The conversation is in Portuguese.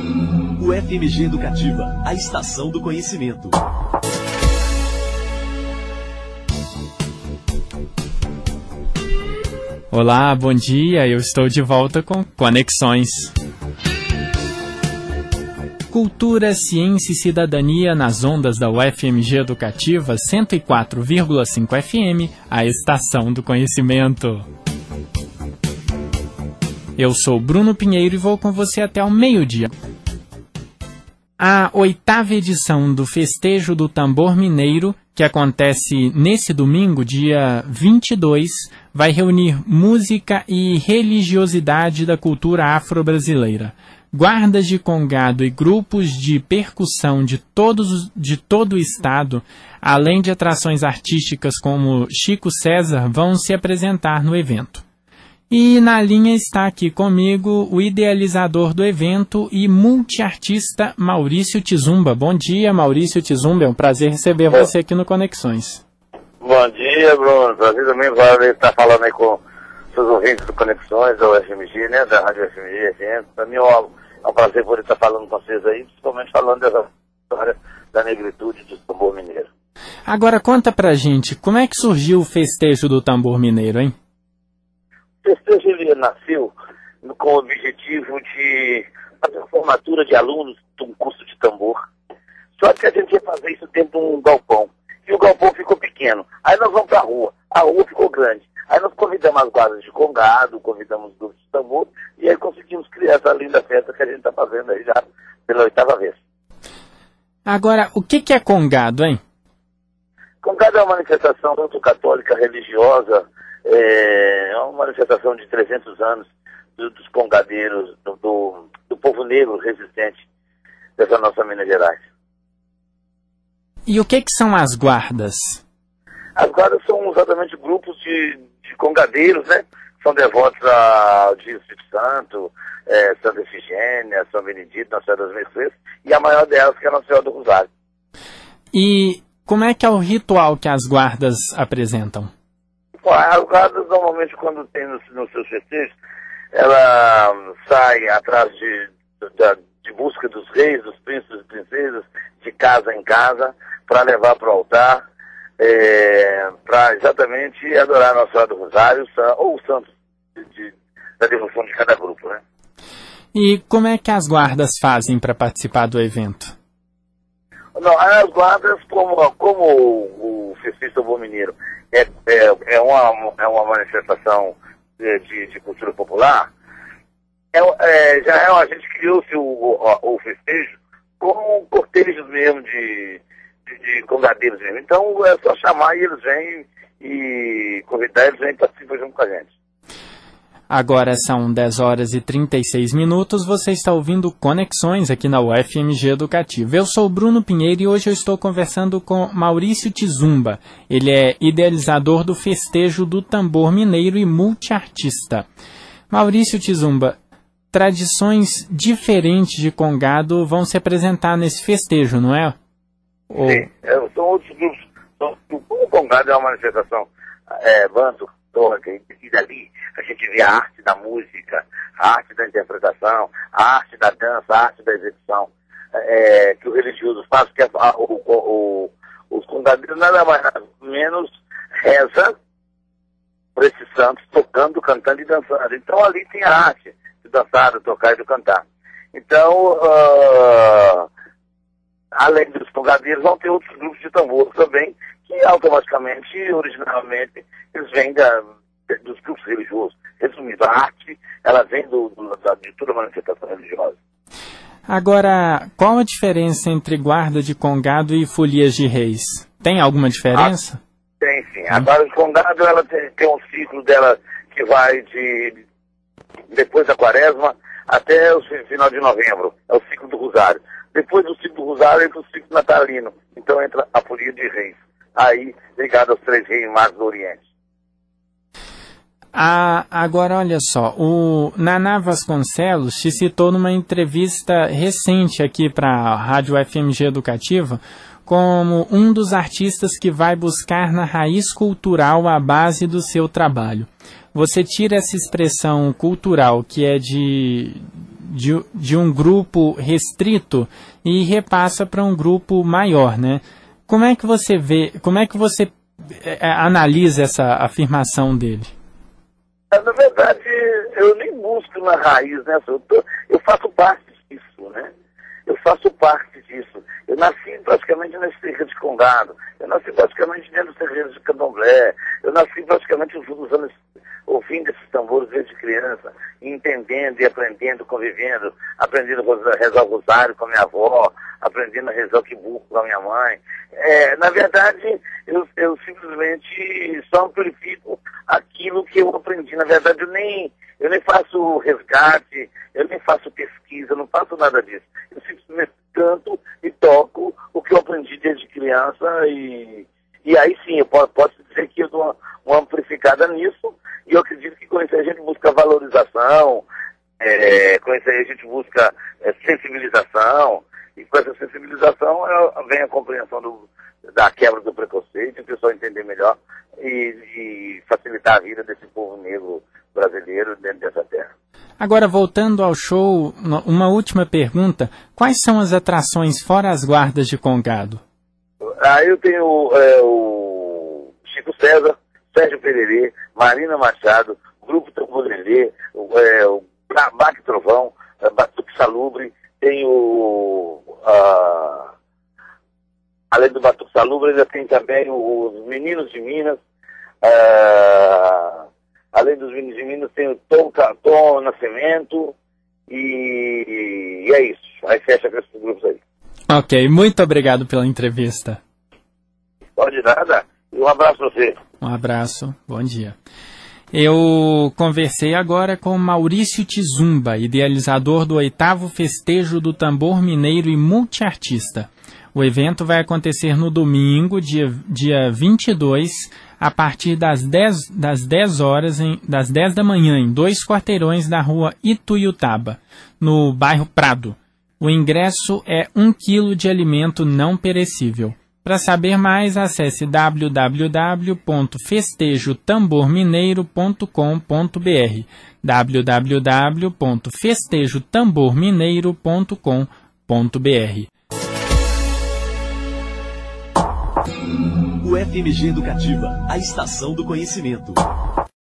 O FMG Educativa, a estação do conhecimento. Olá, bom dia, eu estou de volta com Conexões. Cultura, ciência e cidadania nas ondas da UFMG Educativa 104,5 FM, a estação do conhecimento. Eu sou Bruno Pinheiro e vou com você até ao meio-dia. A 8ª edição do Festejo do Tambor Mineiro, que acontece nesse domingo, dia 22, vai reunir música e religiosidade da cultura afro-brasileira. Guardas de congado e grupos de percussão de todo o estado, além de atrações artísticas como Chico César, vão se apresentar no evento. E na linha está aqui comigo o idealizador do evento e multiartista Maurício Tizumba. Bom dia, Maurício Tizumba, é um prazer receber você aqui no Conexões. Bom dia, Bruno. Prazer também estar falando aí com seus ouvintes do Conexões, da UFMG, né, da Rádio UFMG, FM. Para mim é um prazer poder estar falando com vocês aí, principalmente falando dessa história da negritude do tambor mineiro. Agora conta pra gente, como é que surgiu o Festejo do Tambor Mineiro, hein? O festejo ele nasceu com o objetivo de fazer a formatura de alunos de um curso de tambor. Só que a gente ia fazer isso dentro de um galpão. E o galpão ficou pequeno. Aí nós vamos para a rua. A rua ficou grande. Aí nós convidamos as guardas de congado, convidamos os grupos de tambor, e aí conseguimos criar essa linda festa que a gente está fazendo aí já pela 8ª vez. Agora, o que é congado, hein? Congado é uma manifestação tanto católica, religiosa, é uma manifestação de 300 anos dos congadeiros, do povo negro resistente dessa nossa Minas Gerais. E o que são as guardas? As guardas são exatamente grupos de congadeiros, né? São devotos ao Dia do Espírito Santo, Santa Efigênia, São Benedito, Nossa Senhora das Mercês, e a maior delas que é a Nossa Senhora do Rosário. E como é que é o ritual que as guardas apresentam? As guardas, normalmente, quando tem nos seus festejos, ela sai atrás de busca dos reis, dos príncipes e princesas, de casa em casa, para levar para o altar, para exatamente adorar a Nossa Senhora do Rosário, ou o santo da devoção de cada grupo, né? E como é que as guardas fazem para participar do evento? Não, as guardas, como o Festejo do Tambor Mineiro é uma manifestação de cultura popular, a gente criou-se o festejo como cortejos mesmo de congadeiros mesmo. Então é só chamar e eles vêm, e convidar eles vêm e participar junto com a gente. Agora são 10h36, você está ouvindo Conexões aqui na UFMG Educativa. Eu sou o Bruno Pinheiro e hoje eu estou conversando com Maurício Tizumba. Ele é idealizador do Festejo do Tambor Mineiro e multiartista. Maurício Tizumba, tradições diferentes de congado vão se apresentar nesse festejo, não é? Sim, são outros grupos. O congado é uma manifestação banto, e dali a gente vê a arte da música, a arte da interpretação, a arte da dança, a arte da execução, que o religioso faz, que os congadeiros nada mais nada menos reza por esses santos, tocando, cantando e dançando. Então ali tem a arte de dançar, de tocar e de cantar. Então, além dos congadeiros, vão ter outros grupos de tambor também, que automaticamente, originalmente, eles vêm dos grupos religiosos. Resumindo, a arte, ela vem de toda a manifestação religiosa. Agora, qual a diferença entre guarda de congado e folias de reis? Tem alguma diferença? Tem sim. A guarda de congado, ela tem um ciclo dela que vai depois da quaresma até o final de novembro. É o ciclo do Rosário. Depois do ciclo do Rosário entra o ciclo natalino. Então entra a folia de reis. Aí, ligado aos 3 reis magos do Oriente. Agora, olha só, o Naná Vasconcelos te citou numa entrevista recente aqui para a Rádio UFMG Educativa como um dos artistas que vai buscar na raiz cultural a base do seu trabalho. você tira essa expressão cultural que é de um grupo restrito e repassa para um grupo maior, né? Como é que você analisa essa afirmação dele? Na verdade, eu nem busco na raiz, né? Eu faço parte disso, né? Eu faço parte disso. Eu nasci praticamente nesse terreiro de Congado. Eu nasci praticamente dentro do terreiro de Candomblé. Eu nasci praticamente ouvindo esses tambores desde criança, entendendo e aprendendo, convivendo, aprendendo a rezar o rosário com a minha avó, aprendendo a rezar o quibuco com a minha mãe. Na verdade, eu simplesmente só amplifico aquilo que eu aprendi. Na verdade, eu nem faço resgate, eu nem faço pesquisa, eu não faço nada disso. Eu simplesmente canto e toco o que eu aprendi desde criança e aí sim, eu posso dizer que eu dou uma amplificada nisso e eu acredito que com isso a gente busca valorização, com isso aí a gente busca sensibilização e com essa sensibilização vem a compreensão da quebra do preconceito, o pessoal entender melhor e facilitar a vida desse povo negro brasileiro dentro dessa terra. Agora, voltando ao show, uma última pergunta. Quais são as atrações fora as guardas de Congado? Eu tenho o Chico César, Sérgio Pererê, Marina Machado, Grupo Tamborelê, o Baque Trovão, Batuque Salubre, tenho além do Batuque Salubre, ainda tem também os Meninos de Minas, além dos Meninos de Minas tem o Tom Nascimento e é isso. Aí fecha com esses grupos aí. Ok, muito obrigado pela entrevista. Pode nada. E um abraço para você. Um abraço, bom dia. Eu conversei agora com Maurício Tizumba, idealizador do 8º Festejo do Tambor Mineiro e multiartista. O evento vai acontecer no domingo, dia 22, a partir das 10 da manhã, em 2 quarteirões da rua Ituiutaba, no bairro Prado. O ingresso é 1 quilo de alimento não perecível. Para saber mais, acesse www.festejotambormineiro.com.br www.festejotambormineiro.com.br. O FMG Educativa, a estação do conhecimento.